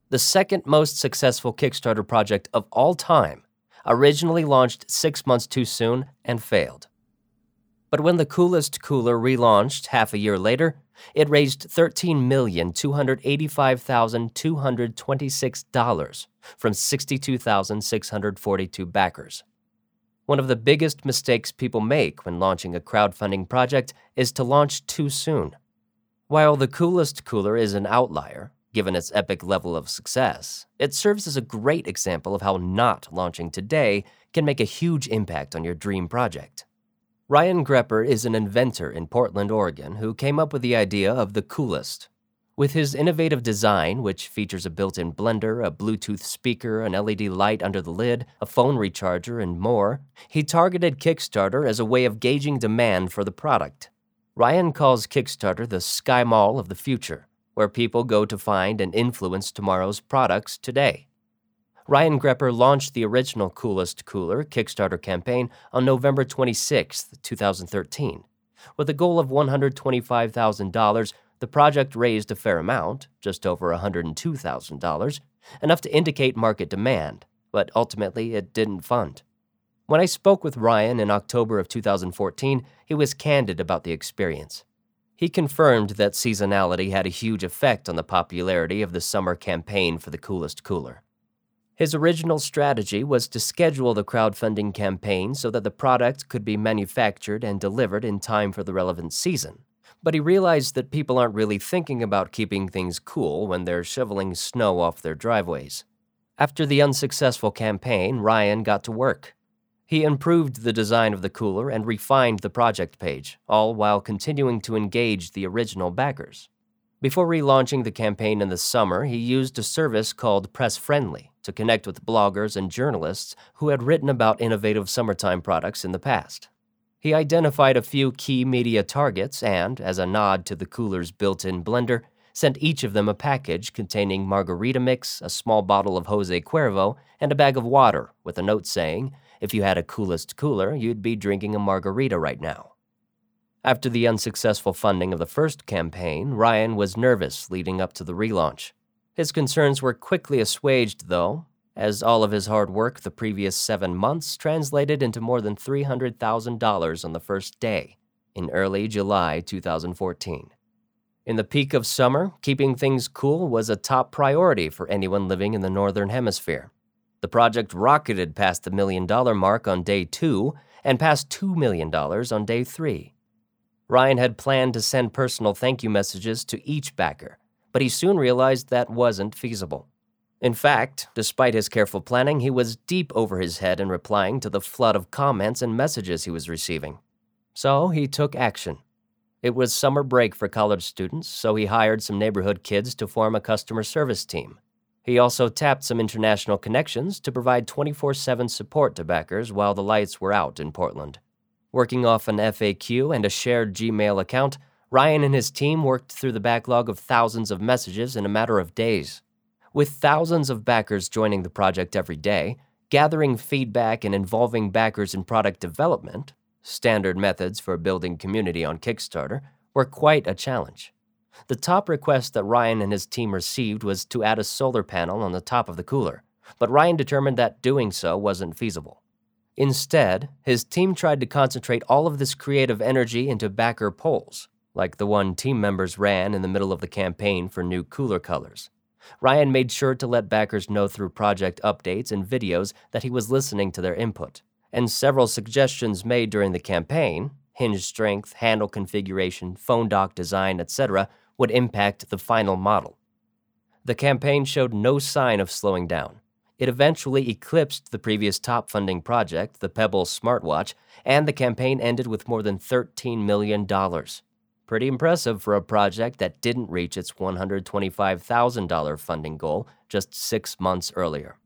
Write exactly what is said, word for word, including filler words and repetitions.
the second most successful Kickstarter project of all time, originally launched six months too soon and failed. But when the Coolest Cooler relaunched half a year later, it raised thirteen million two hundred eighty-five thousand two hundred twenty-six dollars from sixty-two thousand six hundred forty-two backers. One of the biggest mistakes people make when launching a crowdfunding project is to launch too soon. While the Coolest Cooler is an outlier, given its epic level of success, it serves as a great example of how not launching today can make a huge impact on your dream project. Ryan Grepper is an inventor in Portland, Oregon, who came up with the idea of the Coolest. With his innovative design, which features a built-in blender, a Bluetooth speaker, an L E D light under the lid, a phone recharger, and more, he targeted Kickstarter as a way of gauging demand for the product. Ryan calls Kickstarter the Sky Mall of the future, where people go to find and influence tomorrow's products today. Ryan Grepper launched the original Coolest Cooler Kickstarter campaign on November twenty-sixth, twenty thirteen. With a goal of one hundred twenty-five thousand dollars, the project raised a fair amount, just over one hundred two thousand dollars, enough to indicate market demand, but ultimately it didn't fund. When I spoke with Ryan in October of two thousand fourteen, he was candid about the experience. He confirmed that seasonality had a huge effect on the popularity of the summer campaign for the Coolest Cooler. His original strategy was to schedule the crowdfunding campaign so that the product could be manufactured and delivered in time for the relevant season. But he realized that people aren't really thinking about keeping things cool when they're shoveling snow off their driveways. After the unsuccessful campaign, Ryan got to work. He improved the design of the cooler and refined the project page, all while continuing to engage the original backers. Before relaunching the campaign in the summer, he used a service called Press Friendly to connect with bloggers and journalists who had written about innovative summertime products in the past. He identified a few key media targets and, as a nod to the cooler's built-in blender, sent each of them a package containing margarita mix, a small bottle of Jose Cuervo, and a bag of water with a note saying, "If you had a Coolest Cooler, you'd be drinking a margarita right now." After the unsuccessful funding of the first campaign, Ryan was nervous leading up to the relaunch. His concerns were quickly assuaged, though, as all of his hard work the previous seven months translated into more than three hundred thousand dollars on the first day, in early July two thousand fourteen. In the peak of summer, keeping things cool was a top priority for anyone living in the Northern Hemisphere. The project rocketed past the million-dollar mark on day two and past two million dollars on day three. Ryan had planned to send personal thank you messages to each backer, but he soon realized that wasn't feasible. In fact, despite his careful planning, he was deep over his head in replying to the flood of comments and messages he was receiving. So he took action. It was summer break for college students, so he hired some neighborhood kids to form a customer service team. He also tapped some international connections to provide twenty-four seven support to backers while the lights were out in Portland. Working off an F A Q and a shared Gmail account, Ryan and his team worked through the backlog of thousands of messages in a matter of days. With thousands of backers joining the project every day, gathering feedback and involving backers in product development, standard methods for building community on Kickstarter, were quite a challenge. The top request that Ryan and his team received was to add a solar panel on the top of the cooler, but Ryan determined that doing so wasn't feasible. Instead, his team tried to concentrate all of this creative energy into backer polls, like the one team members ran in the middle of the campaign for new cooler colors. Ryan made sure to let backers know through project updates and videos that he was listening to their input, and several suggestions made during the campaign, hinge strength, handle configuration, phone dock design, et cetera, would impact the final model. The campaign showed no sign of slowing down. It eventually eclipsed the previous top funding project, the Pebble smartwatch, and the campaign ended with more than thirteen million dollars. Pretty impressive for a project that didn't reach its one hundred twenty-five thousand dollars funding goal just six months earlier.